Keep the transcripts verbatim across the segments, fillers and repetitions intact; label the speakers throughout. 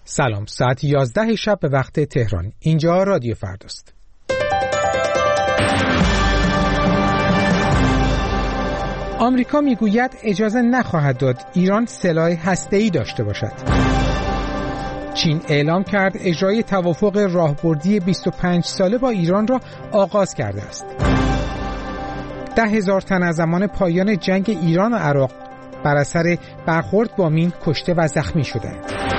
Speaker 1: سلام، ساعت یازده شب به وقت تهران. اینجا رادیو فرداست. آمریکا میگوید اجازه نخواهد داد ایران سلاح هسته‌ای داشته باشد. چین اعلام کرد اجرای توافق راهبردی بیست و پنج ساله با ایران را آغاز کرده است. ده هزار تن از زمان پایان جنگ ایران و عراق بر اثر برخورد با مین کشته و زخمی شدند.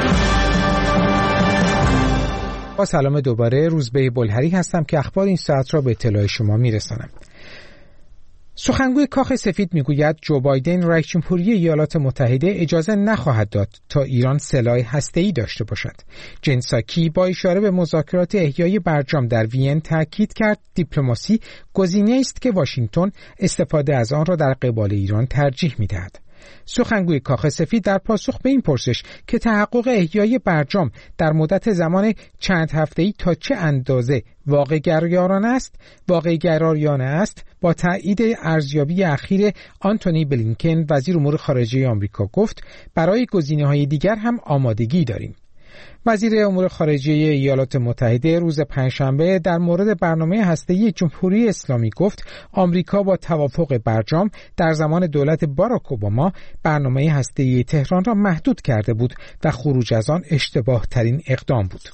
Speaker 1: با سلام دوباره، روزبه بلهری هستم که اخبار این ساعت را به اطلاع شما میرسانم. سخنگوی کاخ سفید میگوید جو بایدن رئیس جمهوری ایالات متحده اجازه نخواهد داد تا ایران سلاح هسته‌ای داشته باشد. جن ساکی با اشاره به مذاکرات احیای برجام در وین تاکید کرد دیپلماسی گزینه‌ای است که واشنگتن استفاده از آن را در قبال ایران ترجیح می‌دهد. سخنگوی کاخ سفید در پاسخ به این پرسش که تحقق احیای برجام در مدت زمان چند هفته‌ای تا چه اندازه واقع گرایانه است، واقع گرایانه است، با تایید ارزیابی اخیر آنتونی بلینکن وزیر امور خارجه آمریکا گفت برای گزینه‌های دیگر هم آمادگی داریم. وزیر امور خارجه ایالات متحده روز پنجشنبه در مورد برنامه هسته‌ای جمهوری اسلامی گفت آمریکا با توافق برجام در زمان دولت باراک اوباما برنامه هسته‌ای تهران را محدود کرده بود و خروج از آن اشتباه ترین اقدام بود.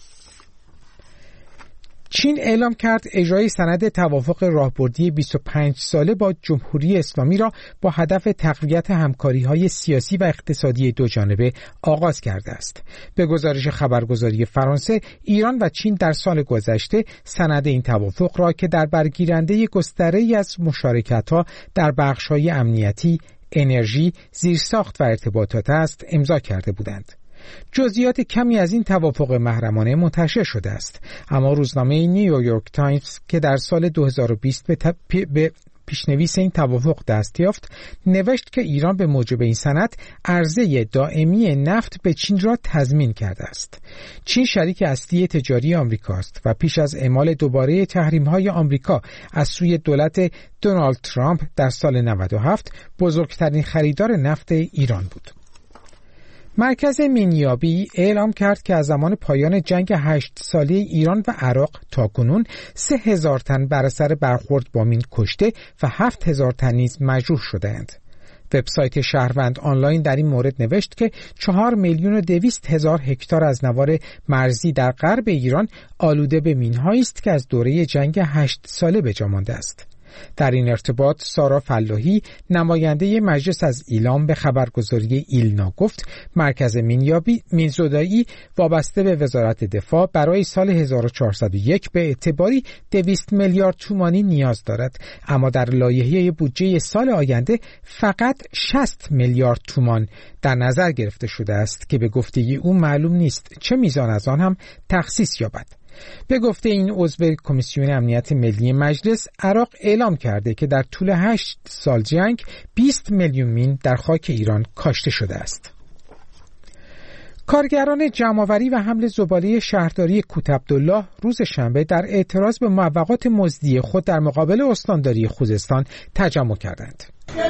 Speaker 1: چین اعلام کرد اجرای سند توافق راهبردی بیست و پنج ساله با جمهوری اسلامی را با هدف تقویت همکاری‌های سیاسی و اقتصادی دوجانبه آغاز کرده است. به گزارش خبرگزاری فرانسه، ایران و چین در سال گذشته سند این توافق را که در برگیرنده گستره‌ای از مشارکت‌ها در بخش‌های امنیتی، انرژی، زیرساخت و ارتباطات است، امضا کرده بودند. جزئیات کمی از این توافق محرمانه منتشر شده است، اما روزنامه نیویورک تایمز که در سال دو هزار و بیست به, تب... به پیشنویس این توافق دست یافت نوشت که ایران به موجب این سند عرضه دائمی نفت به چین را تضمین کرده است. چین شریک اصلی تجاری آمریکا است و پیش از اعمال دوباره تحریم‌های آمریکا از سوی دولت دونالد ترامپ در سال نود و هفت بزرگترین خریدار نفت ایران بود. مرکز مینیابی اعلام کرد که از زمان پایان جنگ هشت ساله ایران و عراق تاکنون سه هزار تن بر اثر برخورد با مین کشته و هفت هزار تن نیز مجروح شدند. وبسایت شهروند آنلاین در این مورد نوشت که چهار میلیون و دویست هزار هکتار از نوار مرزی در غرب ایران آلوده به مین‌هایی است که از دوره جنگ هشت ساله به جا مانده است. در این ارتباط سارا فلاحی نماینده مجلس از ایلام به خبرگزاری ایلنا گفت مرکز مینیابی مینزودایی وابسته به وزارت دفاع برای سال هزار و چهارصد و یک به اعتباری دویست میلیارد تومانی نیاز دارد، اما در لایحه بودجه سال آینده فقط شصت میلیارد تومان در نظر گرفته شده است که به گفته او معلوم نیست چه میزان از آن هم تخصیص یابد. به گفته این عضو کمیسیون امنیت ملی مجلس، عراق اعلام کرده که در طول هشت سال جنگ بیست میلیون مین در خاک ایران کاشته شده است. کارگران جمع‌آوری و حمل زباله شهرداری کوت عبدالله روز شنبه در اعتراض به موقعات مزدی خود در مقابل استانداری خوزستان تجمع کردند.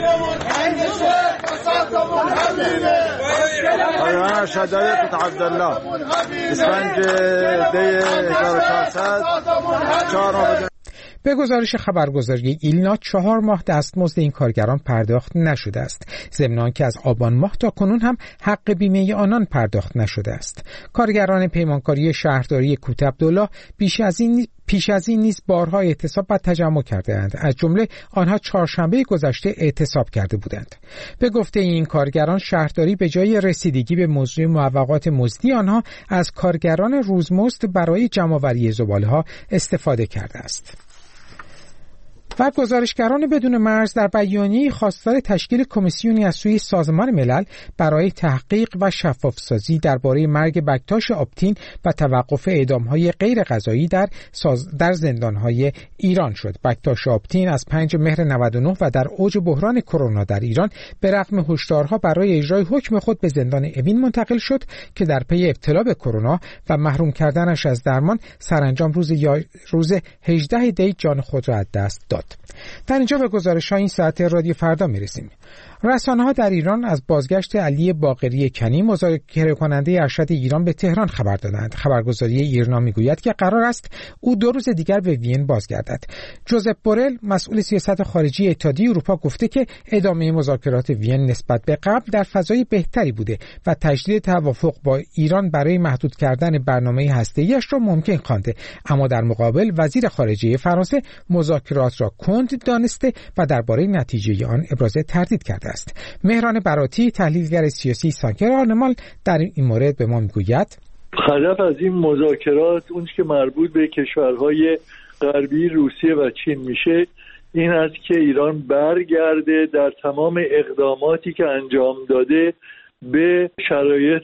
Speaker 2: پایان شهرداری کوت عبدالله اسفند دی هزار و چهارصد چهار.
Speaker 1: به گزارش خبرگزاری ایلنا چهار ماه دستمزد این کارگران پرداخت نشده است، ضمن آنکه از آبان ماه تا کنون هم حق بیمه آنان پرداخت نشده است. کارگران پیمانکاری شهرداری کوت عبدالله بیش از این پیش از این نیز بارها اعتصاب و تجمع کردند. از جمله آنها چهارشنبه گذشته اعتصاب کرده بودند. به گفته این کارگران، شهرداری به جای رسیدگی به موضوع موقعات مزدی آنها از کارگران روزمزد برای جمع‌آوری زباله‌ها استفاده کرده است. و گزارشگران بدون مرز در بیانیه‌ای خواستار تشکیل کمیسیونی از سوی سازمان ملل برای تحقیق و شفاف‌سازی درباره مرگ بکتاش آپتین و توقف اعدام‌های غیر قضایی در ساز... در زندان‌های ایران شد. بکتاش آپتین از پنجم مهر نود و نه و در اوج بحران کرونا در ایران به رغم هشدارها برای اجرای حکم خود به زندان اوین منتقل شد که در پی ابتلا به کرونا و محروم کردنش از درمان سرانجام روز یا... روز هجدهم دی جان خود را از دست داد. داد. در اینجا به گزارش‌های این ساعت رادیو فردا می‌رسیم. رسانه‌ها در ایران از بازگشت علی باقری کنی، مذاکره کننده ارشد ایران، به تهران خبر دادند. خبرگزاری ایرنا میگوید که قرار است او دو روز دیگر به وین بازگردد. جوزپ بورل، مسئول سیاست خارجی اتحادیه اروپا، گفته که ادامه مذاکرات وین نسبت به قبل در فضای بهتری بوده و تجدید توافق با ایران برای محدود کردن برنامه هسته‌ایش را ممکن خوانده، اما در مقابل وزیر خارجه فرانسه مذاکرات را کند دانسته و درباره نتیجه آن ابراز تردید کرده است. مهران براتی، تحلیلگر سیاسی سانکر آرنمال، در این مورد به ما میگوید
Speaker 3: هدف از این مذاکرات اون که مربوط به کشورهای غربی روسیه و چین میشه این است که ایران برگرده در تمام اقداماتی که انجام داده به شرایط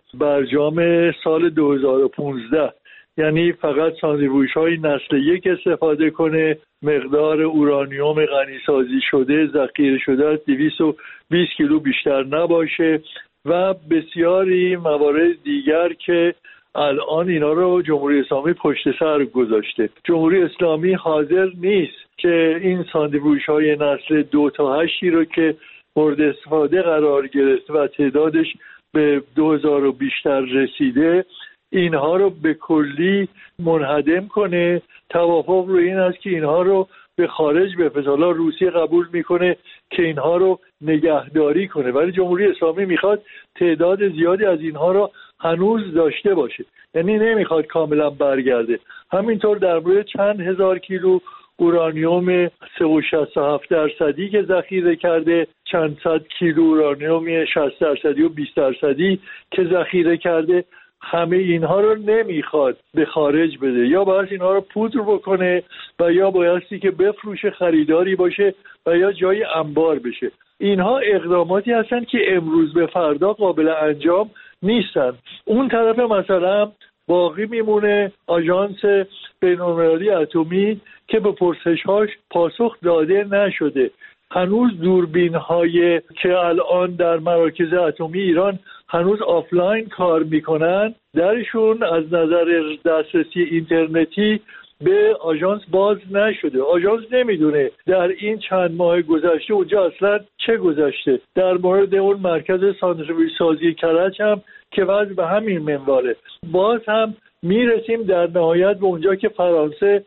Speaker 3: برجام سال دو هزار و پانزده، یعنی فقط ساندویچ‌های نسل یک استفاده کنه، مقدار اورانیوم غنیسازی شده ذخیره شده از دویست و بیست کیلو بیشتر نباشه و بسیاری موارد دیگر که الان اینا رو جمهوری اسلامی پشت سر گذاشته. جمهوری اسلامی حاضر نیست که این ساندویچ‌های نسل دو تا هشتی رو که مورد استفاده قرار گرفته و تعدادش به دو هزار و بیشتر رسیده اینها رو به کلی منهدم کنه. توافق رو این است که اینها رو به خارج بفرسته. حالا روسیه قبول میکنه که اینها رو نگهداری کنه، ولی جمهوری اسلامی میخواد تعداد زیادی از اینها رو هنوز داشته باشه، یعنی نمیخواد کاملا برگرده. همینطور در مورد چند هزار کیلو اورانیوم سه و شصت و هفت درصدی که ذخیره کرده، چند صد کیلو اورانیوم شصت درصدی و بیست درصدی که ذخیره کرده، همه اینها رو نمیخواد به خارج بده، یا باید اینها رو پودر بکنه و یا بایستی که بفروش خریداری باشه و یا جای انبار بشه. اینها اقداماتی هستند که امروز به فردا قابل انجام نیستن. اون طرف مثلا باقی میمونه آژانس بین‌المللی اتمی که به پرسش‌هاش پاسخ داده نشده. هنوز دوربین های که الان در مراکز اتمی ایران هنوز آفلاین کار میکنن درشون از نظر دسترسی اینترنتی به آژانس باز نشده. آژانس نمیدونه در این چند ماه گذشته اونجا اصلا چه گذشته. در مورد اون مرکز ساندویچ سازی کرج هم که وضع به همین منواله. باز هم میرسیم در نهایت به اونجا که فرانسه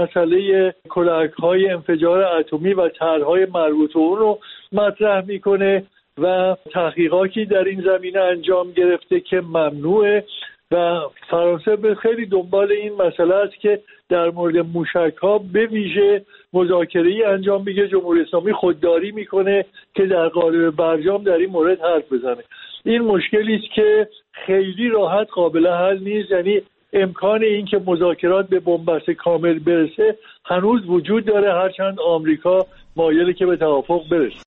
Speaker 3: مسئله کلاهک‌های انفجار اتمی و طرح‌های مربوط به اون رو مطرح میکنه و تحقیقاتی در این زمینه انجام گرفته که ممنوعه و فرانسه به خیلی دنبال این مسئله است که در مورد موشک‌ها به ویژه مذاکره‌ای انجام بگیره. جمهوری اسلامی خودداری میکنه که در قالب برجام در این مورد حرف بزنه. این مشکلی است که خیلی راحت قابل حل نیست، یعنی امکان این که مذاکرات به بنبست کامل برسه هنوز وجود داره، هرچند آمریکا مایله که به توافق برسه.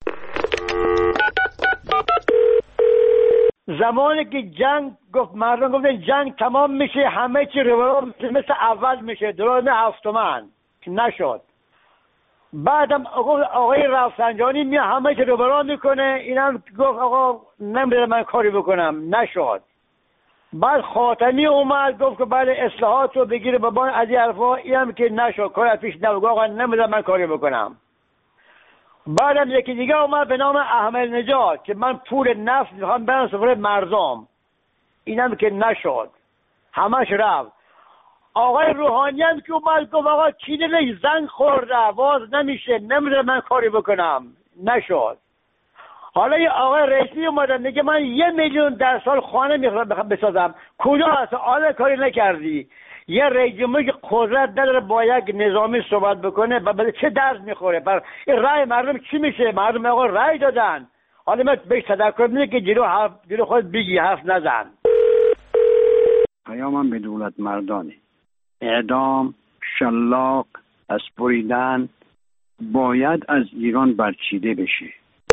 Speaker 4: زمانی که جنگ گفت مردم گفتن جنگ تمام میشه همه چی روبرو مثل اول میشه، دوران هفتمن نشد. بعدم آقای رفسنجانی می همه چی روبرو میکنه، اینم گفت آقا نمیده من کاری بکنم، نشد. بعد خاتمی اومد گفت که بله اصلاحات رو بگیره بابا از این حرفا، اینم که نشد، کار پیش نبود، آقا نمیده من کاری بکنم. بعدم یکی دیگه اومد به نام احمد نژاد که من پول نفت میخوام برم سفره مردم، اینم که نشد، همش رفت. آقای روحانی هم که اومد گفت آقا چینه زنگ خورده باز نمیشه، نمیده من کاری بکنم، نشد. حالا یه آقای رئیسی اومدن میگه من یه میلیون در سال خانه میخوام بسازم، کجا هست؟ آله کاری نکردی. یه رئیسی که قدرت نداره با یک نظامی صحبت بکنه به چه درس میخوره؟ بر این رأی مردم چی میشه؟ مردم آقا رأی دادن، حالا من بهش تذکر میده که جلو حرف جلو خود بگی، حرف نزن.
Speaker 5: پیامم به دولت مردانه، اعدام، شلاق، اسپریدن باید از ایران برچیده بشه.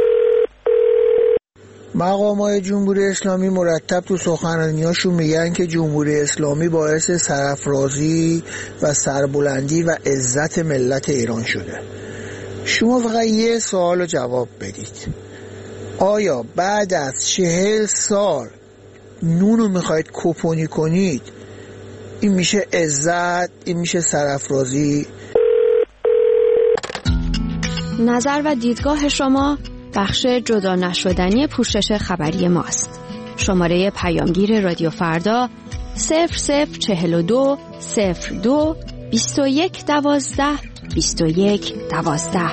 Speaker 6: مقامات جمهوری اسلامی مرتب تو سخنرانیاشون میگن که جمهوری اسلامی باعث سرافرازی و سربلندی و عزت ملت ایران شده. شما فقط یه سوال رو جواب بدید، آیا بعد از چهل سال نون رو میخواید کپونی کنید؟ این میشه عزت؟ این میشه سرافرازی؟
Speaker 7: نظر و دیدگاه شما بخش جدا نشدنی پوشش خبری ماست. شماره پیامگیر رادیو فردا صفر صفر چهل و دو صفر دو بیست و یک دوازده بیست و یک دوازده.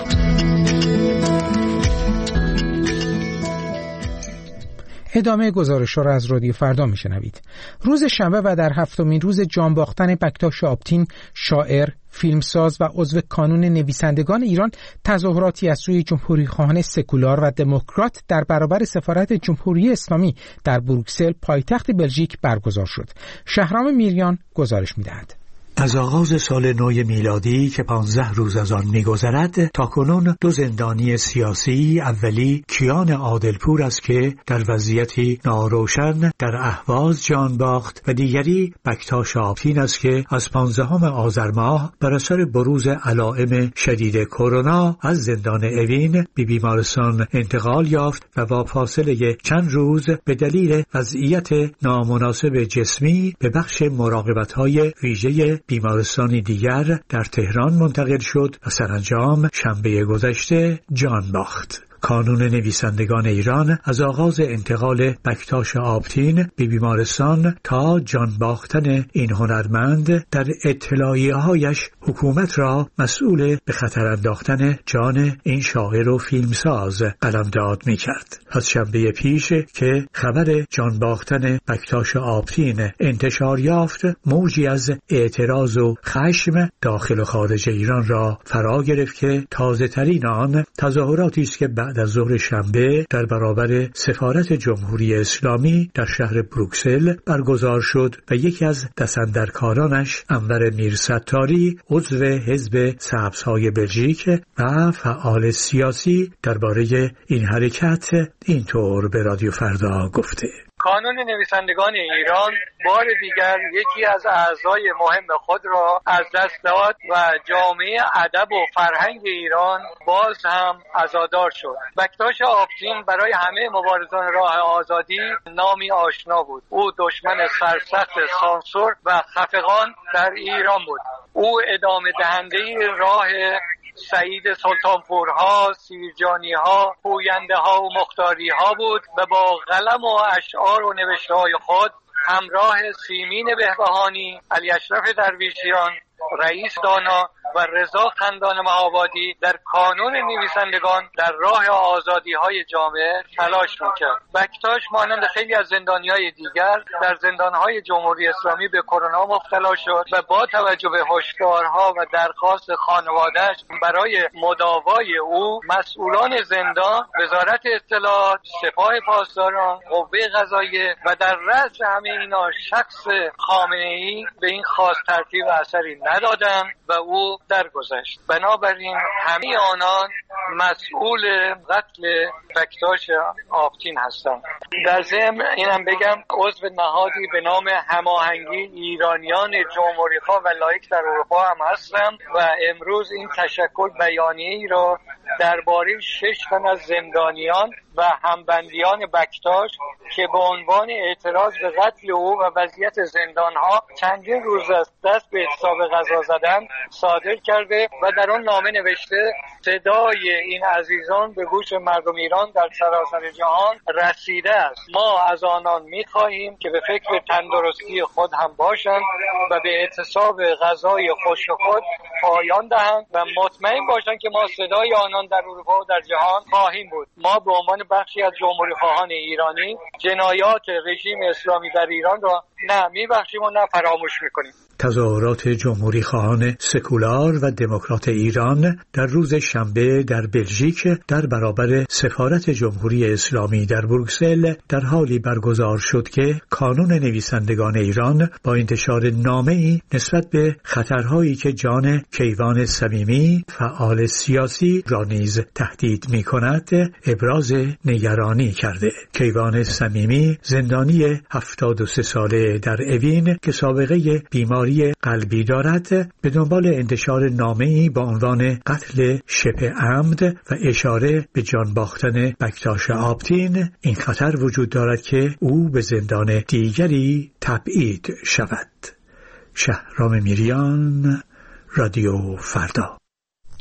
Speaker 1: ادامه گزارش ها را از رادیو فردا میشنوید. روز شنبه و در هفتمین روز جان باختن بکتاش آپتین، شاعر، فیلمساز و عضو کانون نویسندگان ایران، تظاهراتی از سوی جمهوری خواهان سکولار و دموکرات در برابر سفارت جمهوری اسلامی در بروکسل پایتخت بلژیک برگزار شد. شهرام میریان گزارش می‌دهد.
Speaker 8: از آغاز سال نو میلادی که پانزده روز از آن می‌گذرد تاکنون دو زندانی سیاسی، اولی کیان عادلپور است که در وضعیتی ناروشن در اهواز جان باخت و دیگری بکتاش آپتین است که از پانزدهم آذر ماه بر اثر بروز علائم شدید کرونا از زندان اوین به بیمارستان انتقال یافت و با فاصله چند روز به دلیل وضعیت نامناسب جسمی به بخش مراقبت‌های ویژه بیمارستانی دیگر در تهران منتقل شد و سرانجام شنبه گذشته جان باخت. کانون نویسندگان ایران از آغاز انتقال بکتاش آپتین به بیمارستان تا جان باختن این هنرمند در اطلاعیه‌هایش حکومت را مسئول به خطر انداختن جان این شاعر و فیلمساز قلمداد می‌کرد. از شنبه پیش که خبر جان باختن بکتاش آپتین انتشار یافت، موجی از اعتراض و خشم داخل و خارج ایران را فرا گرفت که تازه‌ترین آن تظاهراتی است که بعد از ظهر شنبه در برابر سفارت جمهوری اسلامی در شهر بروکسل برگزار شد و یکی از دستاندرکارانش انور میرستاری، عضو حزب سبزهای بلژیک و فعال سیاسی، درباره این حرکت اینطور به رادیو فردا گفته:
Speaker 9: کانون نویسندگان ایران بار دیگر یکی از اعضای مهم خود را از دست داد و جامعه ادب و فرهنگ ایران باز هم عزادار شد. بکتاش آپتین برای همه مبارزان راه آزادی نامی آشنا بود. او دشمن سرسخت سانسور و خفقان در ایران بود. او ادامه دهنده راه سعید سلطانپورها، سیرجانیها، پوینده‌ها و مختاریها بود و با قلم و اشعار و نوشته‌های خود همراه سیمین بهبهانی، علی اشرف درویشیان، رئیس دانا و رضا خندان مهابادی در کانون نویسندگان در راه آزادی‌های جامعه تلاش می‌کرد. بکتاش مانند خیلی از زندانی‌های دیگر در زندان‌های جمهوری اسلامی به کرونا مبتلا شد و با توجه به هشدارها و درخواست خانواده‌اش برای مداوای او، مسئولان زندان، وزارت اطلاعات، سپاه پاسداران، قوه قضاییه و در رأس همه اینا شخص خامنه‌ای به این خواست ترتیب اثری ندادند و او درگذشت. بنابراین همه آنان مسئول قتل بکتاش آپتین هستند. در ضمن اینم بگم عضو نهادی به نام هماهنگی ایرانیان جمهوری‌خواه و لایک در اروپا هم هستم و امروز این تشکل بیانیه‌ای را درباره شش تن از زندانیان و همبندیان بکتاش که به عنوان اعتراض به قتل او و وضعیت زندانها چندین روز است دست به اعتصاب غذا زدن صادر کرده و در آن نامه نوشته: صدای این عزیزان به گوش مردم ایران در سراسر جهان رسیده است. ما از آنان می‌خواهیم که به فکر تندرستی خود هم باشند و به اعتصاب غذای خشک خود پایان دهند و مطمئن باشند که ما صدای آنان در اروپا و در جهان خواهیم بود. ما به عنوان بخشی از جمهوری خواهان ایرانی جنایات رژیم اسلامی در ایران را نه میبخشیم و نه فراموش میکنیم.
Speaker 8: تظاهرات جمهوری خواهان سکولار و دموکرات ایران در روز شنبه در بلژیک در برابر سفارت جمهوری اسلامی در بروکسل در حالی برگزار شد که کانون نویسندگان ایران با انتشار نامه‌ای نسبت به خطرهایی که جان کیوان صمیمی، فعال سیاسی را نیز تهدید می‌کند، ابراز نگرانی کرده. کیوان صمیمی زندانی هفتاد و سه ساله در اوین که سابقه بیماری قلبی دارد به دنبال انتشار نامه‌ای با عنوان قتل شبه عمد و اشاره به جان باختن بکتاش آپتین این خطر وجود دارد که او به زندان دیگری تبعید شود. شهرام میریان، رادیو فردا.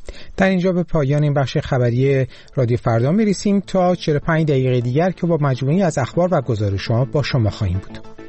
Speaker 1: در اینجا به پایان این بخش خبری رادیو فردا میرسیم تا چهل و پنج دقیقه دیگر که با مجموعی از اخبار و گزارش‌ها با شما خواهیم بود.